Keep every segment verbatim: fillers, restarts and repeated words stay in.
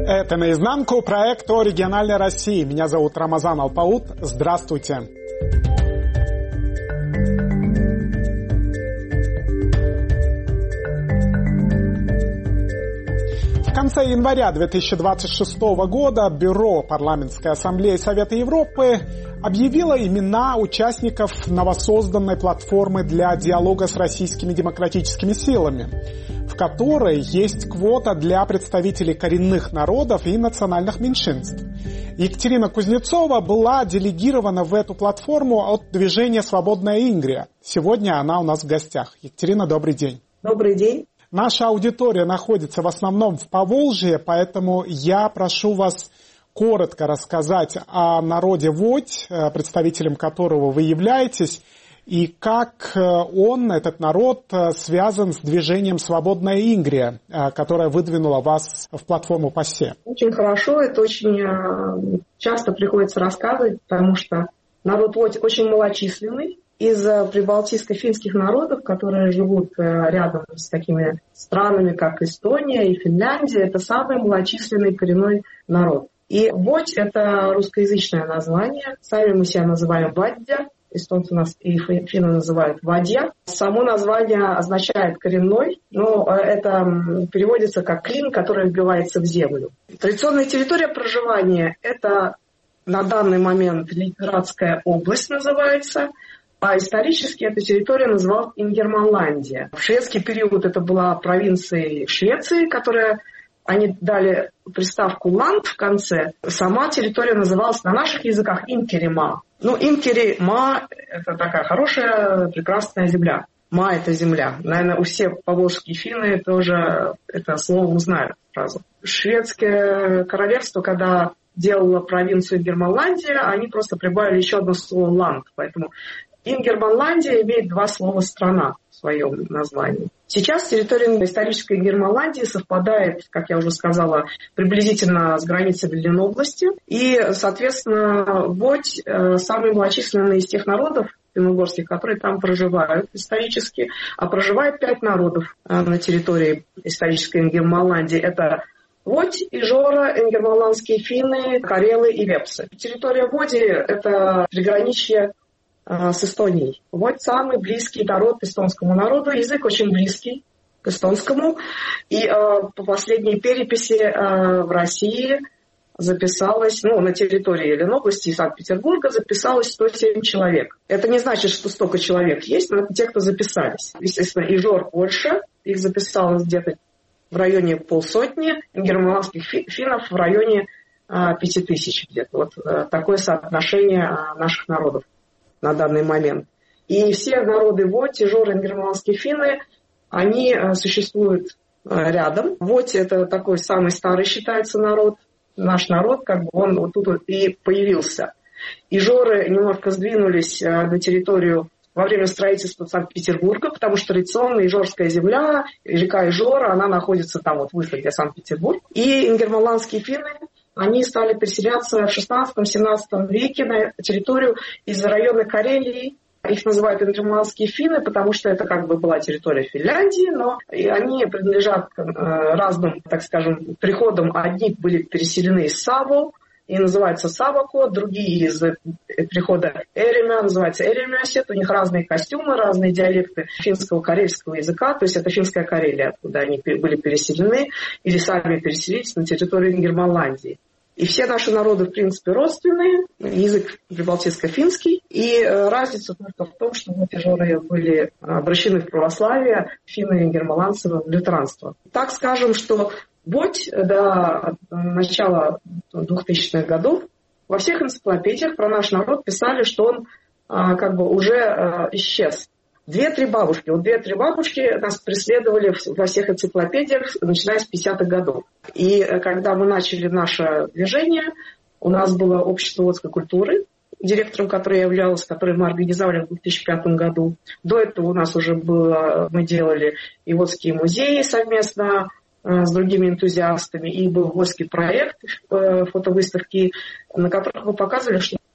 Это «Наизнанку», проект о региональной России. Меня зовут Рамазан Алпаут. Здравствуйте. В конце января две тысячи двадцать шестого года Бюро Парламентской ассамблеи Совета Европы объявило имена участников новосозданной платформы для диалога с российскими демократическими силами, в которой есть квота для представителей коренных народов и национальных меньшинств. Екатерина Кузнецова была делегирована в эту платформу от движения «Свободная Ингрия». Сегодня она у нас в гостях. Екатерина, добрый день. Добрый день. Наша аудитория находится в основном в Поволжье, поэтому я прошу вас коротко рассказать о народе Водь, представителем которого вы являетесь, и как он, этот народ, связан с движением «Свободная Ингрия», которая выдвинула вас в платформу ПАСЕ. Очень хорошо, это очень часто приходится рассказывать, потому что народ Водь очень малочисленный. Из прибалтийско-финских народов, которые живут рядом с такими странами, как Эстония и Финляндия, это самый малочисленный коренной народ. И Водь – это русскоязычное название. Сами мы себя называем Вадья. Эстонцы нас и финны называют Вадья. Само название означает коренной, но это переводится как клин, который вбивается в землю. Традиционная территория проживания – это на данный момент Ленинградская область называется, а исторически эта территория называлась Ингерманландия. В шведский период это была провинция Швеции, которая они дали приставку «ланд» в конце. Сама территория называлась на наших языках Инкери-ма. Ну, Инкери-ма – это такая хорошая, прекрасная земля. Ма – это земля. Наверное, у всех поволжские финны тоже это слово узнают сразу. Шведское королевство, когда делало провинцию Ингерманландия, они просто прибавили еще одно слово «ланд». Поэтому Ингерманландия имеет два слова «страна» в своем названии. Сейчас территория исторической Ингерманландии совпадает, как я уже сказала, приблизительно с границей Ленобласти. И, соответственно, Водь самый малочисленный из тех народов финно-угорских, которые там проживают исторически. А проживает пять народов на территории исторической Ингерманландии. Это Водь, Ижора, ингерманландские финны, карелы и вепсы. Территория Води – это приграничье с Эстонией. Вот самый близкий народ эстонскому народу. Язык очень близкий к эстонскому. И э, по последней переписи э, в России записалось, ну, на территории Ленобласти и Санкт-Петербурга записалось сто семь человек. Это не значит, что столько человек есть, но это те, кто записались. Естественно, Ижор больше. Их записалось где-то в районе полсотни. Ингерманландских финнов в районе э, пяти тысяч где-то. Вот э, такое соотношение э, наших народов на данный момент. И все народы Водь, Ижор, ингерманландские финны, они э, существуют э, рядом. Водь – это такой самый старый, считается, народ. Наш народ, как бы он вот тут вот и появился. Ижоры немножко сдвинулись э, на территорию во время строительства Санкт-Петербурга, потому что традиционно Ижорская земля, река Ижора, она находится там вот выше, где Санкт-Петербург. И ингерманландские финны, они стали переселяться в шестнадцатом-семнадцатом веке на территорию из района Карелии. Их называют ингерманландские финны, потому что это как бы была территория Финляндии, но и они принадлежат к разным, так скажем, приходам. Одни были переселены из Саво и называются Савако, другие из прихода Эремя называются Эремясет. У них разные костюмы, разные диалекты финского, карельского языка, то есть это финская Карелия, откуда они были переселены или сами переселились на территорию Ингерманландии. И все наши народы, в принципе, родственные, язык прибалтийско-финский, и разница только в том, что вот ижоры были обращены в православие, финны и ингерманландцы в лютеранство. Так скажем, что Водь до начала двухтысячных годов во всех энциклопедиях про наш народ писали, что он а, как бы уже а, исчез. Две-три бабушки. Вот две-три бабушки нас преследовали во всех энциклопедиях, начиная с пятидесятых годов. И когда мы начали наше движение, у нас было общество водской культуры, директором которой я являлась, который мы организовали в две тысячи пятом году. До этого у нас уже было, мы делали и водские музеи совместно с другими энтузиастами, и был водский проект, фотовыставки, на которых мы показывали, что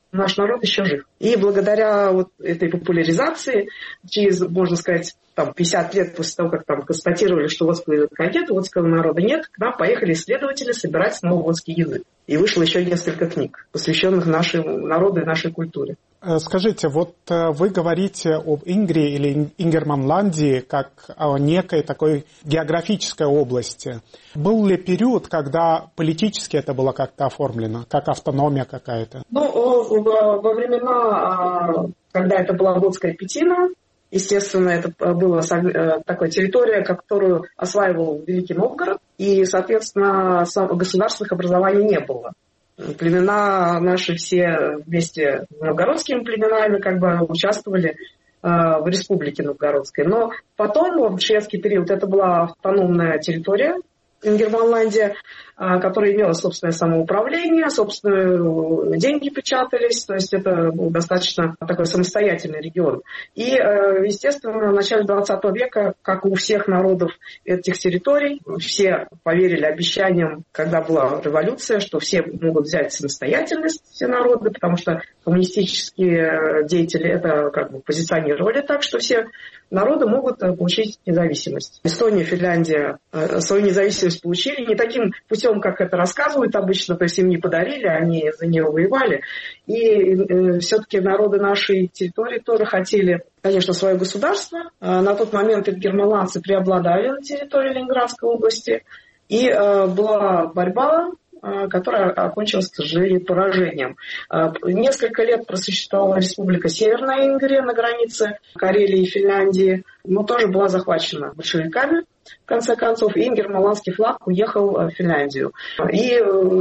наш народ еще жив. И благодаря вот этой популяризации, через, можно сказать, там, пятьдесят лет после того, как там констатировали, что водского языка нет, водского народа нет, к нам поехали исследователи собирать снова водский язык. И вышло еще несколько книг, посвященных нашему народу и нашей культуре. Скажите, вот вы говорите об Ингрии или Ингерманландии как о некой такой географической области. Был ли период, когда политически это было как-то оформлено, как автономия какая-то? Ну, во времена, когда это была Водская Пятина, естественно, это была такая территория, которую осваивал Великий Новгород, и, соответственно, государственных образований не было. Племена наши все вместе с новгородскими племенами как бы участвовали э, в республике новгородской. Но потом, в шведский период, это была автономная территория, Ингерманландия, э, которая имела собственное самоуправление, собственные деньги печатались, то есть это был достаточно такой самостоятельный регион. И, э, естественно, в начале двадцатого века, как у всех народов этих территорий, все поверили обещаниям, когда была революция, что все могут взять самостоятельность, все народы, потому что коммунистические деятели это как бы позиционировали так, что все народы могут получить независимость. Эстония, Финляндия свою независимость получили не таким путем, как это рассказывают обычно, то есть им не подарили, они за нее воевали. И все-таки народы нашей территории тоже хотели, конечно, свое государство. На тот момент ингерманландцы преобладали на территории Ленинградской области. И была борьба, которая окончилась, к сожалению, поражением. Несколько лет просуществовала республика Северная Ингрия на границе Карелии и Финляндии, но тоже была захвачена большевиками, в конце концов, и ингерманландский флаг уехал в Финляндию. И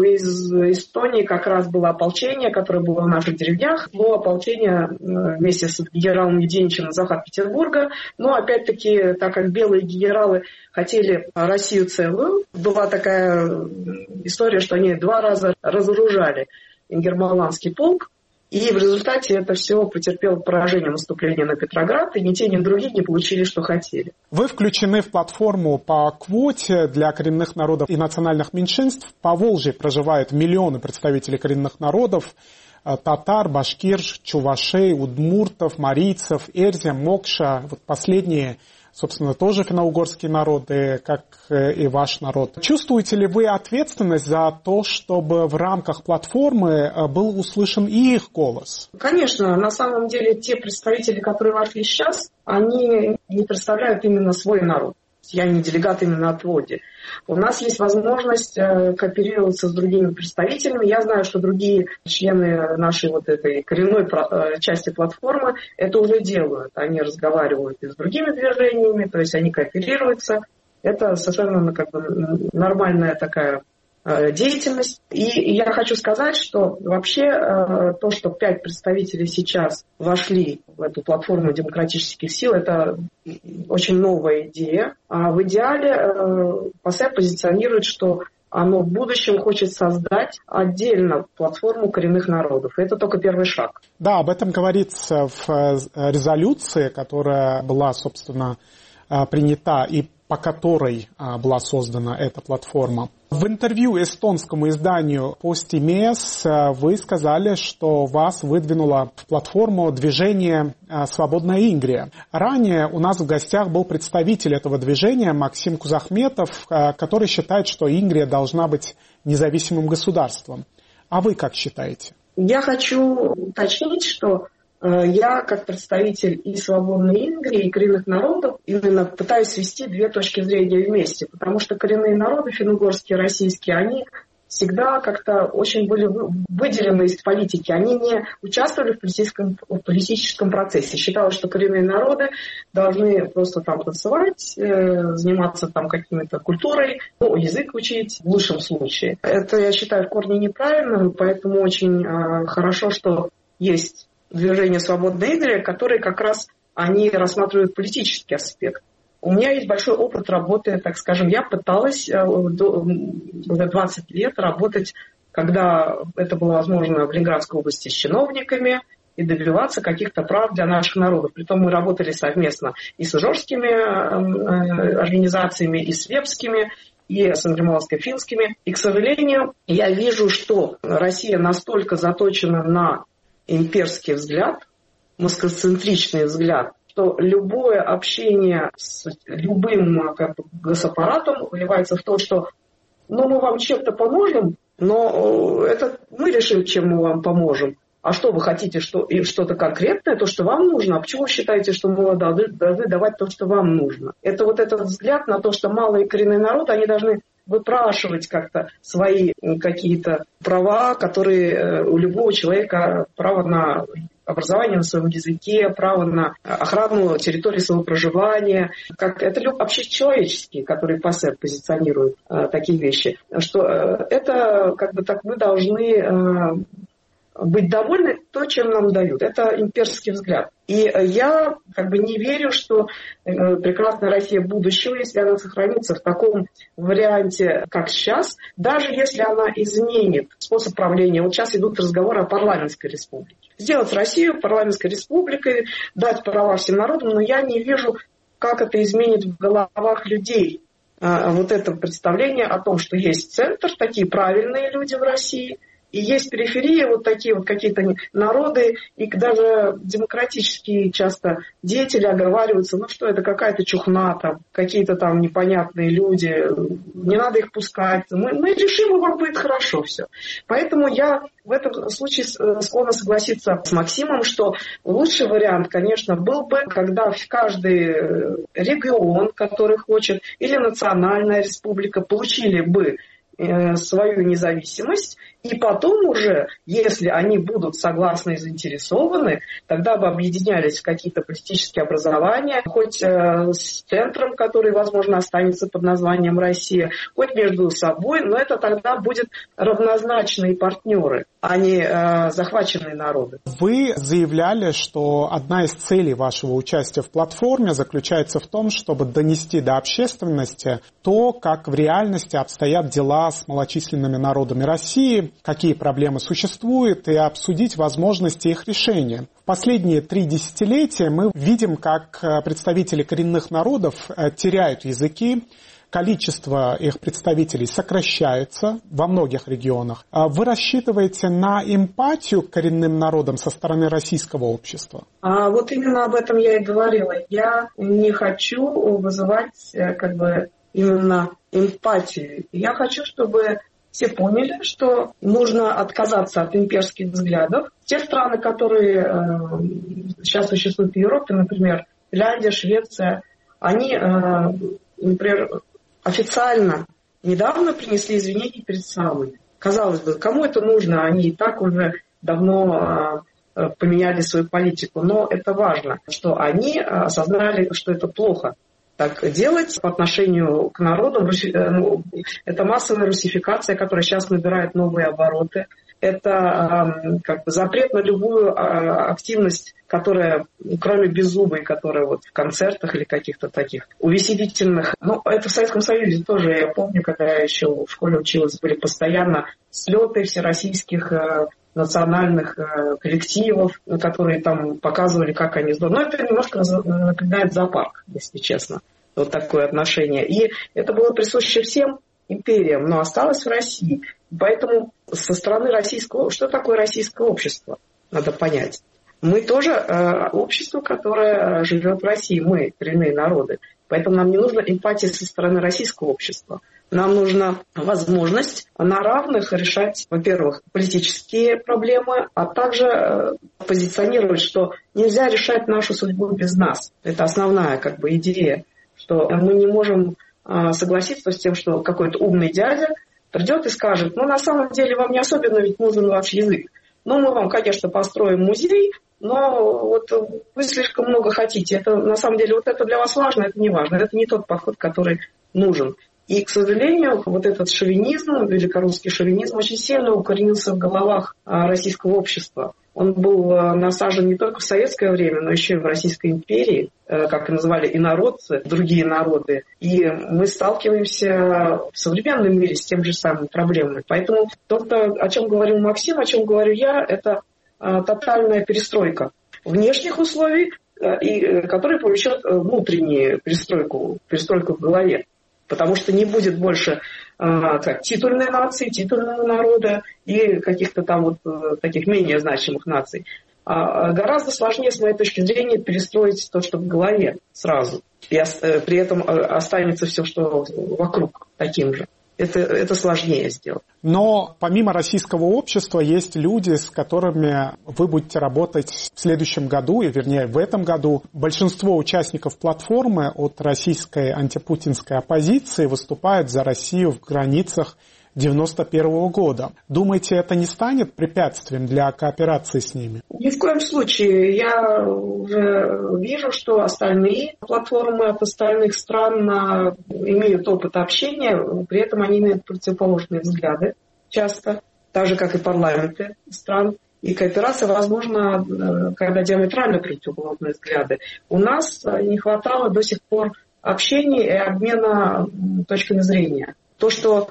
из Эстонии как раз было ополчение, которое было в наших деревнях, было ополчение вместе с генералом Юденичем из Санкт-Петербурга, но опять-таки, так как белые генералы хотели Россию целую, была такая история, что они два раза разоружали ингерманландский полк, и в результате это все потерпело поражение наступления на Петроград, и ни те, ни другие не получили, что хотели. Вы включены в платформу по квоте для коренных народов и национальных меньшинств. По Волжье проживают миллионы представителей коренных народов: татар, башкир, чувашей, удмуртов, марийцев, эрзя, мокша. Вот последние, собственно, тоже финно-угорские народы, как и ваш народ. Чувствуете ли вы ответственность за то, чтобы в рамках платформы был услышан и их голос? Конечно, на самом деле те представители, которые вошли сейчас, они не представляют именно свой народ. Я не делегат именно от ВОДИ. У нас есть возможность кооперироваться с другими представителями. Я знаю, что другие члены нашей вот этой коренной части платформы это уже делают. Они разговаривают и с другими движениями, то есть они кооперируются. Это совершенно как бы нормальная такая деятельность. И я хочу сказать, что вообще то, что пять представителей сейчас вошли в эту платформу демократических сил, это очень новая идея. А в идеале ПАСЕ позиционирует, что оно в будущем хочет создать отдельно платформу коренных народов. Это только первый шаг. Да, об этом говорится в резолюции, которая была, собственно, принята и по которой была создана эта платформа. В интервью эстонскому изданию «Постимес» вы сказали, что вас выдвинуло в платформу движение «Свободная Ингрия». Ранее у нас в гостях был представитель этого движения Максим Кузахметов, который считает, что Ингрия должна быть независимым государством. А вы как считаете? Я хочу уточнить, что я, как представитель и свободной Ингрии, и коренных народов, именно пытаюсь свести две точки зрения вместе, потому что коренные народы, финно-угорские, российские, они всегда как-то очень были выделены из политики. Они не участвовали в политическом, в политическом процессе. Считалось, что коренные народы должны просто там танцевать, э, заниматься там какими-то культурой, ну, язык учить в лучшем случае. Это, я считаю, в корне неправильно, поэтому очень э, хорошо, что есть движение «Свободная Ингрия», которые как раз они рассматривают политический аспект. У меня есть большой опыт работы, так скажем, я пыталась уже двадцать лет работать, когда это было возможно в Ленинградской области с чиновниками, и добиваться каких-то прав для наших народов. Притом мы работали совместно и с ижорскими организациями, и с вепскими, и с ингерманландско-финскими. И, к сожалению, я вижу, что Россия настолько заточена на имперский взгляд, москоцентричный взгляд, что любое общение с любым как бы, госаппаратом выливается в то, что ну, мы вам чем-то поможем, но это мы решим, чем мы вам поможем. А что вы хотите, что, и что-то конкретное, то, что вам нужно? А почему вы считаете, что мы должны, должны давать то, что вам нужно? Это вот этот взгляд на то, что малые коренные народы, они должны выпрашивать как-то свои какие-то права, которые у любого человека, право на образование на своем языке, право на охрану территории своего проживания. Как, это общечеловеческие, которые ПАСЕ позиционируют э, такие вещи. Что э, это как бы так мы должны э, быть довольны то, чем нам дают. Это имперский взгляд. И я как бы не верю, что прекрасная Россия будущего, если она сохранится в таком варианте, как сейчас, даже если она изменит способ правления. Вот сейчас идут разговоры о парламентской республике. Сделать Россию парламентской республикой, дать права всем народам, но я не вижу, как это изменит в головах людей. Вот это представление о том, что есть центр, такие правильные люди в России, и есть периферия, вот такие вот какие-то народы, и даже демократические часто деятели оговариваются, ну что это, какая-то чухна там, какие-то там непонятные люди, не надо их пускать, мы, мы решим, и вам будет хорошо все. Поэтому я в этом случае склонна согласиться с Максимом, что лучший вариант, конечно, был бы, когда в каждый регион, который хочет, или национальная республика получили бы свою независимость, и потом уже, если они будут согласны и заинтересованы, тогда бы объединялись в какие-то политические образования, хоть э, с центром, который, возможно, останется под названием Россия, хоть между собой, но это тогда будут равнозначные партнеры, а не э, захваченные народы. Вы заявляли, что одна из целей вашего участия в платформе заключается в том, чтобы донести до общественности то, как в реальности обстоят дела с малочисленными народами России, какие проблемы существуют, и обсудить возможности их решения. В последние три десятилетия мы видим, как представители коренных народов теряют языки, количество их представителей сокращается во многих регионах. Вы рассчитываете на эмпатию к коренным народам со стороны российского общества? А вот именно об этом я и говорила. Я не хочу вызывать как бы именно эмпатию. Я хочу, чтобы все поняли, что нужно отказаться от имперских взглядов. Те страны, которые э, сейчас существуют в Европе, например, Финляндия, Швеция, они, э, например, официально недавно принесли извинения перед самыми. Казалось бы, кому это нужно? Они и так уже давно э, поменяли свою политику. Но это важно, что они осознали, что это плохо. Так делать по отношению к народу, это массовая русификация, которая сейчас набирает новые обороты. Это как бы запрет на любую активность, которая, кроме беззубой, которая вот в концертах или каких-то таких увеселительных. Ну, это в Советском Союзе тоже, я помню, когда я еще в школе училась, были постоянно слеты всероссийских национальных коллективов, которые там показывали, как они здорово. Но это немножко напоминает зоопарк, если честно. Вот такое отношение. И это было присуще всем империям, но осталось в России. Поэтому со стороны российского... Что такое российское общество? Надо понять. Мы тоже э, общество, которое живет в России. Мы коренные народы. Поэтому нам не нужна эмпатия со стороны российского общества. Нам нужна возможность на равных решать, во-первых, политические проблемы, а также э, позиционировать, что нельзя решать нашу судьбу без нас. Это основная как бы идея, что мы не можем э, согласиться с тем, что какой-то умный дядя придет и скажет, ну на самом деле вам не особенно ведь нужен ваш язык. Ну мы вам, конечно, построим музей, но вот вы слишком много хотите. Это на самом деле вот это для вас важно, это не важно. Это не тот подход, который нужен. И, к сожалению, вот этот шовинизм, великорусский шовинизм, очень сильно укоренился в головах российского общества. Он был насажен не только в советское время, но еще и в Российской империи, как и называли инородцы, другие народы. И мы сталкиваемся в современном мире с тем же самыми проблемами. Поэтому то, о чем говорил Максим, о чем говорю я, это тотальная перестройка внешних условий, и, которая повлечет внутреннюю перестройку, перестройку в голове. Потому что не будет больше а, как, титульной нации, титульного народа и каких-то там вот таких менее значимых наций. А гораздо сложнее, с моей точки зрения, перестроить то, что в голове сразу. И при этом останется все, что вокруг, таким же. Это, это сложнее сделать. Но помимо российского общества есть люди, с которыми вы будете работать в следующем году, и вернее в этом году. Большинство участников платформы от российской антипутинской оппозиции выступают за Россию в границах девяносто первого года. Думаете, это не станет препятствием для кооперации с ними? Ни в коем случае. Я уже вижу, что остальные платформы от остальных стран имеют опыт общения, при этом они имеют противоположные взгляды часто, так же, как и парламенты стран. И кооперация возможна, когда диаметрально противоположные взгляды. У нас не хватало до сих пор общения и обмена точками зрения. То, что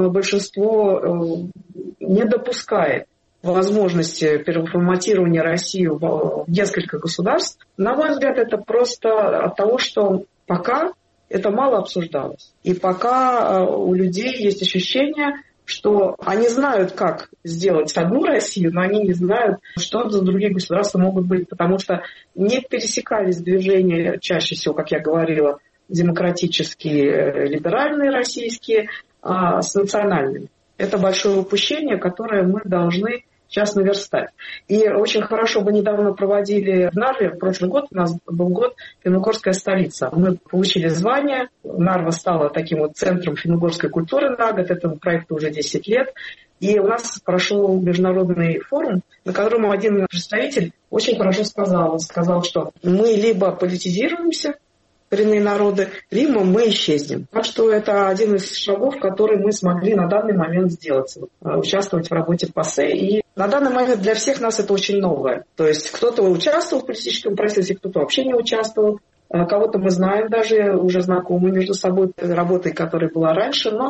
большинство не допускает возможности переформатирования России в несколько государств, на мой взгляд, это просто от того, что пока это мало обсуждалось. И пока у людей есть ощущение, что они знают, как сделать одну Россию, но они не знают, что за другие государства могут быть, потому что не пересекались движения, чаще всего, как я говорила, демократические, либеральные российские, а с национальными. Это большое упущение, которое мы должны сейчас наверстать. И очень хорошо бы недавно проводили в Нарве, в прошлый год, у нас был год «Финно-угорская столица». Мы получили звание, Нарва стала таким вот центром финно-угорской культуры на год, этому проекту уже десять лет. И у нас прошел международный форум, на котором один представитель очень хорошо сказал, сказал, что мы либо политизируемся, коренные народы, либо мы исчезнем. Так что это один из шагов, который мы смогли на данный момент сделать, участвовать в работе ПАСЕ. И на данный момент для всех нас это очень новое. То есть кто-то участвовал в политическом процессе, кто-то вообще не участвовал. Кого-то мы знаем даже, уже знакомы между собой работой, которая была раньше. Но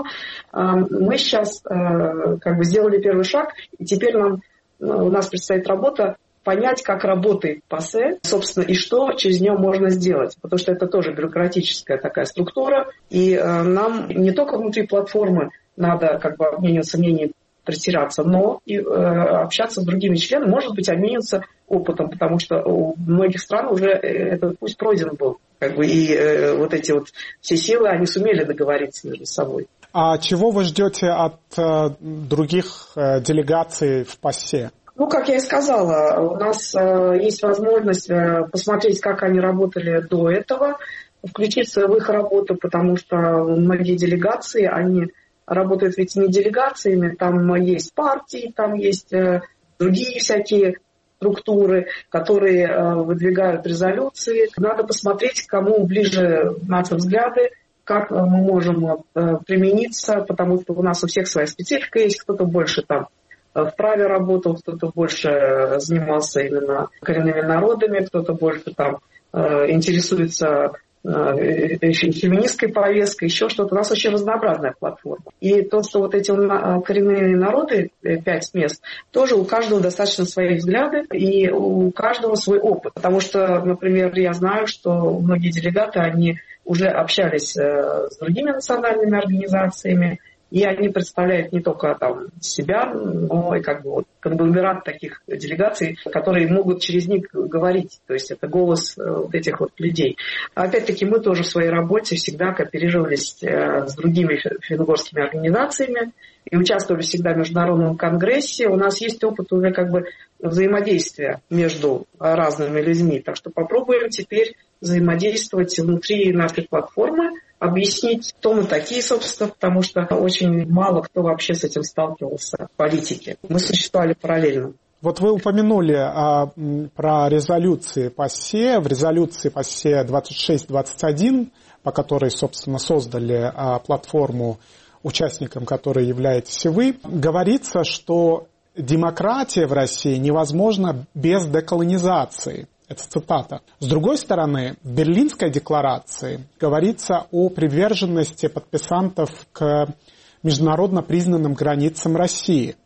мы сейчас как бы сделали первый шаг, и теперь нам, у нас предстоит работа понять, как работает ПАСЕ, собственно, и что через нее можно сделать. Потому что это тоже бюрократическая такая структура. И э, нам не только внутри платформы надо как бы обмениваться мнением, притираться, но и э, общаться с другими членами, может быть, обмениваться опытом, потому что у многих стран уже этот путь пройден был. Как бы, и э, вот эти вот все силы, они сумели договориться между собой. А чего вы ждете от э, других э, делегаций в ПАСЕ? Ну, как я и сказала, у нас э, есть возможность э, посмотреть, как они работали до этого, включиться в их работу, потому что многие делегации, они работают ведь не делегациями, там есть партии, там есть э, другие всякие структуры, которые э, выдвигают резолюции. Надо посмотреть, кому ближе наши взгляды, как мы можем э, примениться, потому что у нас у всех своя специфика есть, кто-то больше там в праве работал, кто-то больше занимался именно коренными народами, кто-то больше там э, интересуется э, феминистской повесткой, еще что-то. У нас очень разнообразная платформа. И то, что вот эти коренные народы, пять мест, тоже у каждого достаточно свои взгляды и у каждого свой опыт. Потому что, например, я знаю, что многие делегаты, они уже общались э, с другими национальными организациями, и они представляют не только там себя, но и как бы вот конгломерат таких делегаций, которые могут через них говорить. То есть это голос вот этих вот людей. Опять-таки мы тоже в своей работе всегда кооперировались с другими финно-угорскими организациями и участвовали всегда в международном конгрессе. У нас есть опыт уже как бы взаимодействия между разными людьми. Так что попробуем теперь взаимодействовать внутри нашей платформы, объяснить, кто мы такие, собственно, потому что очень мало кто вообще с этим сталкивался в политике. Мы существовали параллельно. Вот вы упомянули а, про резолюции ПАСЕ. В резолюции ПАСЕ двадцать шесть двадцать один, по которой, собственно, создали а, платформу, участником которой являетесь вы, говорится, что демократия в России невозможна без деколонизации. Это цитата. С другой стороны, в Берлинской декларации говорится о приверженности подписантов к международно признанным границам России.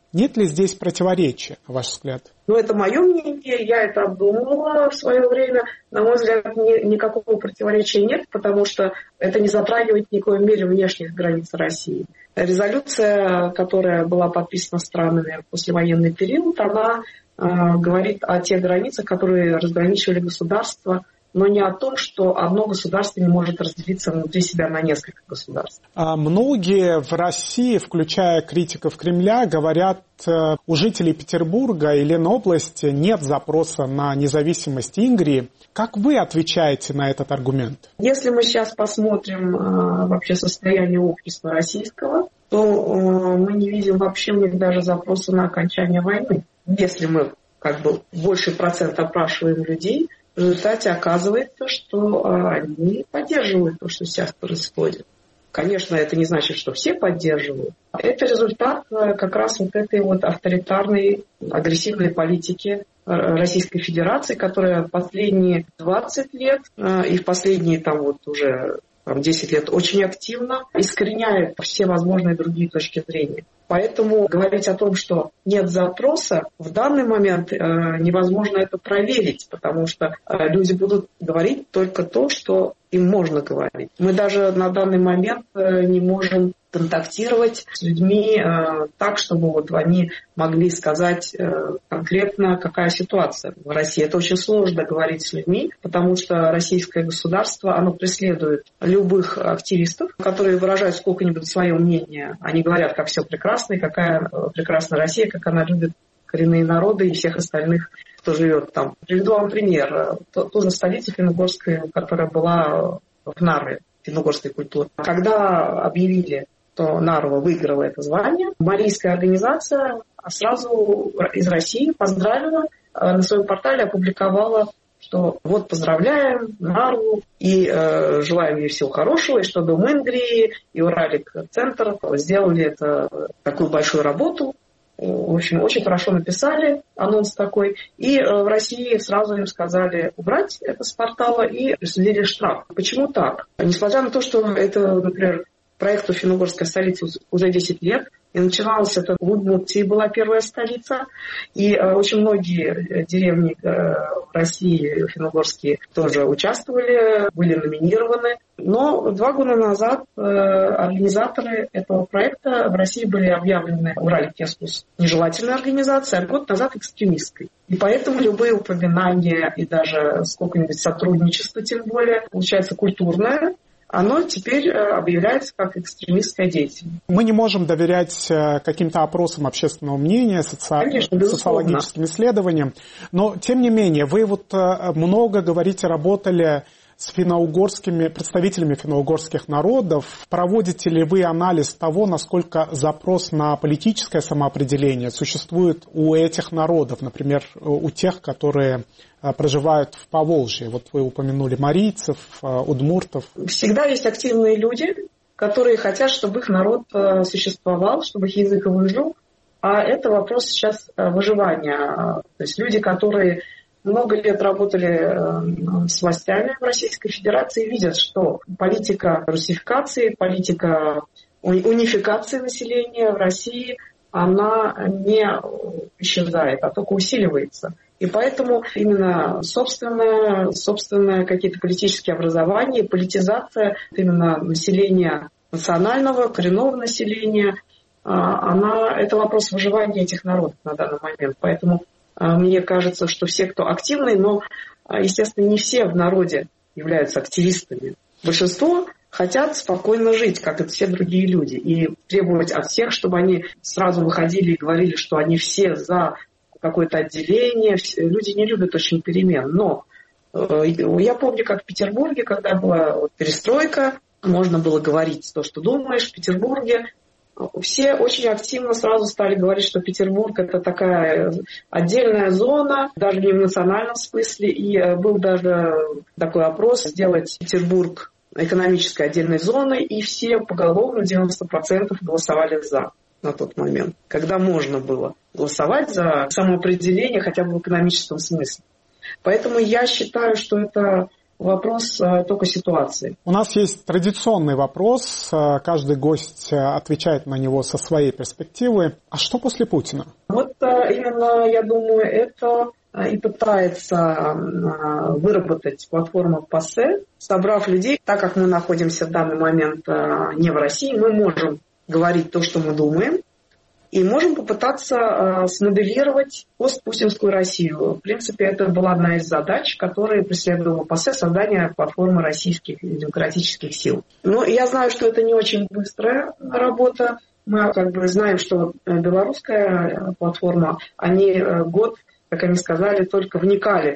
Нет ли здесь противоречия, на ваш взгляд? Ну, это мое мнение, я это обдумывала в свое время. На мой взгляд, ни, никакого противоречия нет, потому что это не затрагивает в никакой мере внешних границ России. Резолюция, которая была подписана странами в послевоенный период, она э, говорит о тех границах, которые разграничивали государства, но не о том, что одно государство не может разделиться внутри себя на несколько государств. А многие в России, включая критиков Кремля, говорят, у жителей Петербурга и Ленобласти нет запроса на независимость Ингрии. Как вы отвечаете на этот аргумент? Если мы сейчас посмотрим а, вообще состояние общества российского, то а, мы не видим вообще у них даже запроса на окончание войны. Если мы как бы больший процент опрашиваем людей, в результате оказывается, что они поддерживают то, что сейчас происходит. Конечно, это не значит, что все поддерживают. Это результат как раз вот этой вот авторитарной, агрессивной политики Российской Федерации, которая последние двадцать лет и в последние там вот уже там, десять лет очень активно искореняет все возможные другие точки зрения. Поэтому говорить о том, что нет запроса, в данный момент э, невозможно это проверить, потому что э, люди будут говорить только то, что им можно говорить. Мы даже на данный момент э, не можем контактировать с людьми э, так, чтобы вот они могли сказать э, конкретно, какая ситуация в России. Это очень сложно говорить с людьми, потому что российское государство, оно преследует любых активистов, которые выражают сколько-нибудь свое мнение. Они говорят, как все прекрасно, и какая прекрасна Россия, как она любит коренные народы и всех остальных, кто живет там. Приведу вам пример. Ту же столицу финно-угорскую, которая была в Нарве, финно-угорской культуры. Когда объявили, что Нарва выиграла это звание, марийская организация сразу из России поздравила, на своем портале опубликовала, что вот поздравляем Нарву и э, желаем ей всего хорошего, и что Дом Ингрии и Уралик-центр сделали это, такую большую работу. В общем, очень хорошо написали анонс такой. И э, в России сразу им сказали убрать это с портала и присудили штраф. Почему так? Несмотря на то, что это, например, проекту «Финно-угорская столица» уже десять лет, и начиналось это в Удмуртии, была первая столица, и э, очень многие деревни э, в России финно-угорские тоже участвовали, были номинированы. Но два года назад э, организаторы этого проекта в России были объявлены Уралик-Кескус нежелательной организацией, а год назад экстремистской. И поэтому любые упоминания и даже сколько-нибудь сотрудничества, тем более, получается культурное, оно теперь объявляется как экстремистская деятельность. Мы не можем доверять каким-то опросам общественного мнения, соци... Конечно, социологическим исследованиям, но тем не менее, вы вот много говорите, работали с финно-угорскими, представителями финно-угорских народов. Проводите ли вы анализ того, насколько запрос на политическое самоопределение существует у этих народов, например, у тех, которые проживают в Поволжье? Вот вы упомянули марийцев, удмуртов. Всегда есть активные люди, которые хотят, чтобы их народ существовал, чтобы их язык выжил. А это вопрос сейчас выживания. То есть люди, которые много лет работали с властями в Российской Федерации, видят, что политика русификации, политика унификации населения в России, она не исчезает, а только усиливается. И поэтому именно собственное, собственное какие-то политические образования, политизация именно населения национального, коренного населения, она, это вопрос выживания этих народов на данный момент. Поэтому мне кажется, что все, кто активный, но, естественно, не все в народе являются активистами. Большинство хотят спокойно жить, как и все другие люди, и требовать от всех, чтобы они сразу выходили и говорили, что они все за какое-то отделение. Люди не любят очень перемен. Но я помню, как в Петербурге, когда была вот перестройка, можно было говорить то, что думаешь в Петербурге. Все очень активно сразу стали говорить, что Петербург – это такая отдельная зона, даже не в национальном смысле. И был даже такой опрос сделать Петербург экономической отдельной зоной, и все поголовно, девяносто процентов, голосовали «за» на тот момент, когда можно было голосовать за самоопределение хотя бы в экономическом смысле. Поэтому я считаю, что это вопрос только ситуации. У нас есть традиционный вопрос. Каждый гость отвечает на него со своей перспективы. А что после Путина? Вот именно, я думаю, это и пытается выработать платформа ПАСЕ, собрав людей. Так как мы находимся в данный момент не в России, мы можем говорить то, что мы думаем, и можем попытаться смоделировать постпутинскую Россию. В принципе, это была одна из задач, которые преследовала ПАСЕ, создание платформы российских демократических сил. Но я знаю, что это не очень быстрая работа. Мы как бы знаем, что белорусская платформа, они год, как они сказали, только вникали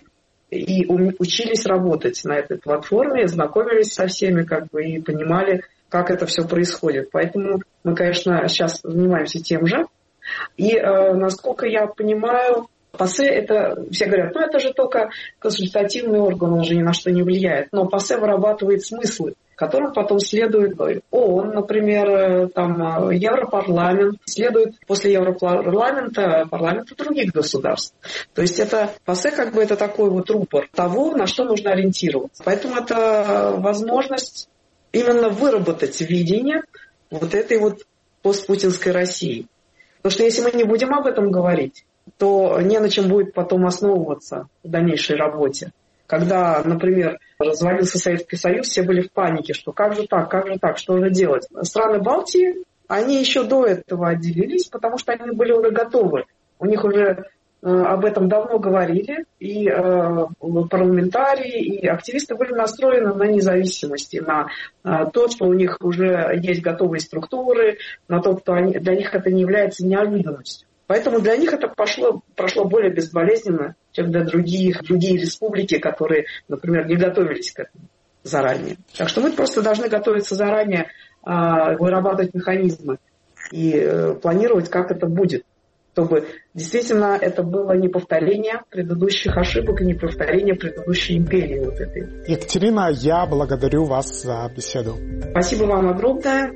и учились работать на этой платформе, знакомились со всеми как бы, и понимали, как это все происходит. Поэтому мы, конечно, сейчас занимаемся тем же. И, э, насколько я понимаю, ПАСЕ это, все говорят, ну это же только консультативный орган, он же ни на что не влияет. Но ПАСЕ вырабатывает смыслы, которым потом следует ООН, например, там, Европарламент, следует после Европарламента парламенты других государств. То есть это ПАСЕ как бы это такой вот рупор того, на что нужно ориентироваться. Поэтому это возможность именно выработать видение вот этой вот постпутинской России. Потому что если мы не будем об этом говорить, то не на чем будет потом основываться в дальнейшей работе. Когда, например, развалился Советский Союз, все были в панике, что как же так, как же так, что же делать. Страны Балтии, они еще до этого отделились, потому что они были уже готовы. У них уже об этом давно говорили, и э, парламентарии, и активисты были настроены на независимость, на э, то, что у них уже есть готовые структуры, на то, что они, для них это не является неожиданностью. Поэтому для них это пошло, прошло более безболезненно, чем для других, другие республики, которые, например, не готовились к этому заранее. Так что мы просто должны готовиться заранее, э, вырабатывать механизмы и э, планировать, как это будет, чтобы действительно это было не повторение предыдущих ошибок и не повторение предыдущей империи вот этой. Екатерина, я благодарю вас за беседу. Спасибо вам огромное.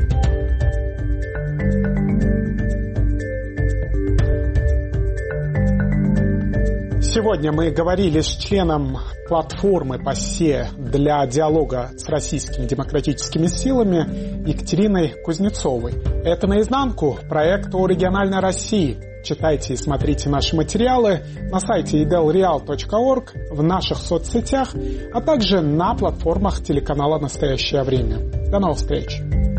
Сегодня мы говорили с членом платформы ПАСЕ для диалога с российскими демократическими силами Екатериной Кузнецовой. Это «Наизнанку», проект о региональной России. Читайте и смотрите наши материалы на сайте idelreal точка org, в наших соцсетях, а также на платформах телеканала «Настоящее время». До новых встреч!